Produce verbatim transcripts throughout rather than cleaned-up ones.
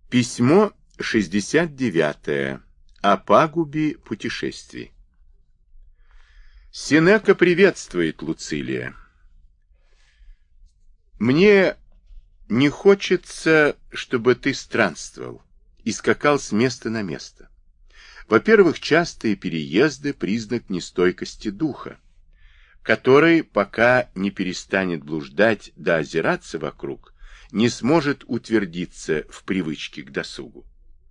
Письмо шестьдесят девятое. О пагубе путешествий. Сенека приветствует Луцилия. Мне не хочется, чтобы ты странствовал и скакал с места на место. Во-первых, частые переезды – признак нестойкости духа, который, пока не перестанет блуждать да озираться вокруг, не сможет утвердиться в привычке к досугу.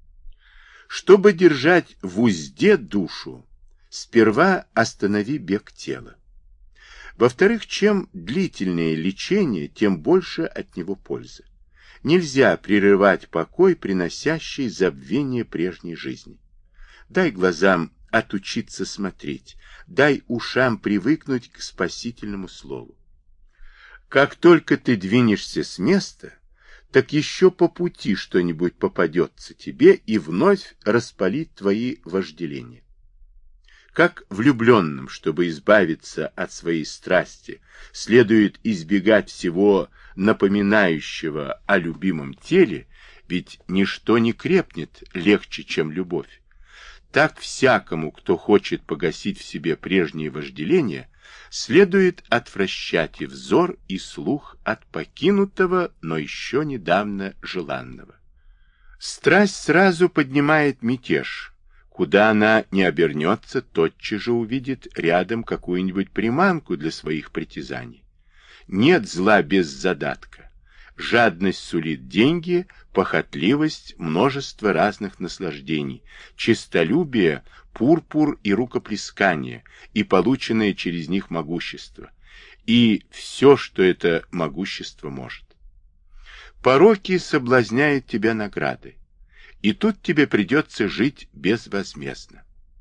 Чтобы держать в узде душу, сперва останови бег тела. Во-вторых, чем длительнее лечение, тем больше от него пользы. Нельзя прерывать покой, приносящий забвение прежней жизни. Дай глазам отучиться смотреть, дай ушам привыкнуть к спасительному слову. Как только ты двинешься с места, так еще по пути что-нибудь попадется тебе и вновь распалит твои вожделения. Как влюбленным, чтобы избавиться от своей страсти, следует избегать всего напоминающего о любимом теле, ведь ничто не крепнет легче, чем любовь. Так всякому, кто хочет погасить в себе прежние вожделения, следует отвращать и взор, и слух от покинутого, но еще недавно желанного. Страсть сразу поднимает мятеж. Куда она не обернется, тотчас же увидит рядом какую-нибудь приманку для своих притязаний. Нет зла без задатка. Жадность сулит деньги, похотливость, множество разных наслаждений, честолюбие, пурпур и рукоплескание, и полученное через них могущество, и все, что это могущество может. Пороки соблазняют тебя наградой, и тут тебе придется жить безвозмездно.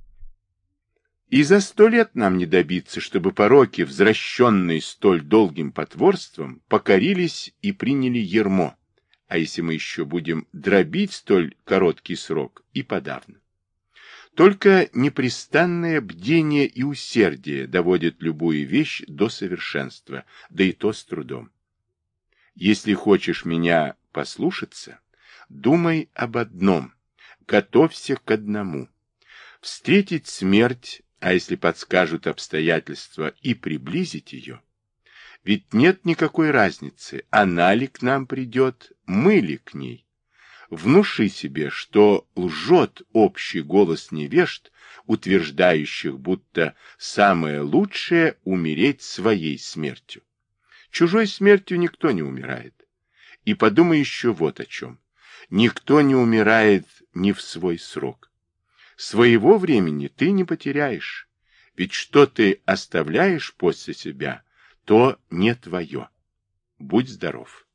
И за сто лет нам не добиться, чтобы пороки, возвращенные столь долгим потворством, покорились и приняли ярмо, а если мы еще будем дробить столь короткий срок, и подавно. Только непрестанное бдение и усердие доводят любую вещь до совершенства, да и то с трудом. Если хочешь меня послушаться, думай об одном, готовься к одному. Встретить смерть, а если подскажут обстоятельства, и приблизить ее. Ведь нет никакой разницы, она ли к нам придет, мы ли к ней. Внуши себе, что лжет общий голос невежд, утверждающих, будто самое лучшее — умереть своей смертью. Чужой смертью никто не умирает. И подумай еще вот о чем. Никто не умирает не в свой срок. Своего времени ты не потеряешь, ведь что ты оставляешь после себя, то не твое. Будь здоров.